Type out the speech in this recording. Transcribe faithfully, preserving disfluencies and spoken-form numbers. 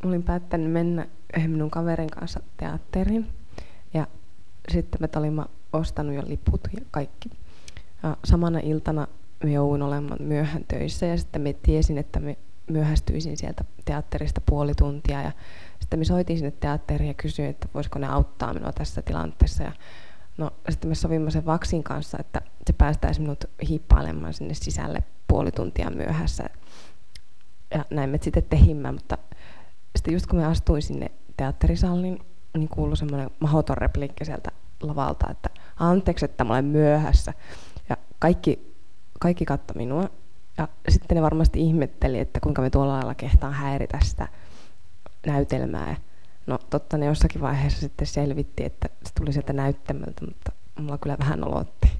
olin päättänyt mennä yhden minun kaverin kanssa teatteriin. Ja sitten me olimme ostanut jo liput ja kaikki. Ja samana iltana me jouduin olemaan myöhään töissä ja sitten me tiesin, että me myöhästyisin sieltä teatterista puoli tuntia. Ja sitten me soitin sinne teatteriin ja kysyin, että voisiko ne auttaa minua tässä tilanteessa. Ja no, sitten me sovimme sen Vaksin kanssa, että se päästäisi minut hiippailemaan sinne sisälle puoli tuntia myöhässä. Ja näin me sitten tehimme, mutta sitten just kun me astuin sinne teatterisalliin, niin kuului semmoinen mahdoton repliikki sieltä lavalta, että anteeksi, että mä olen myöhässä. Ja kaikki, kaikki katsoi minua. Ja sitten ne varmasti ihmetteli, että kuinka me tuolla lailla kehtaan häiritä sitä näytelmää. No totta ne jossakin vaiheessa sitten selvitti, että se tuli sieltä näyttämöltä, mutta mulla kyllä vähän olotti.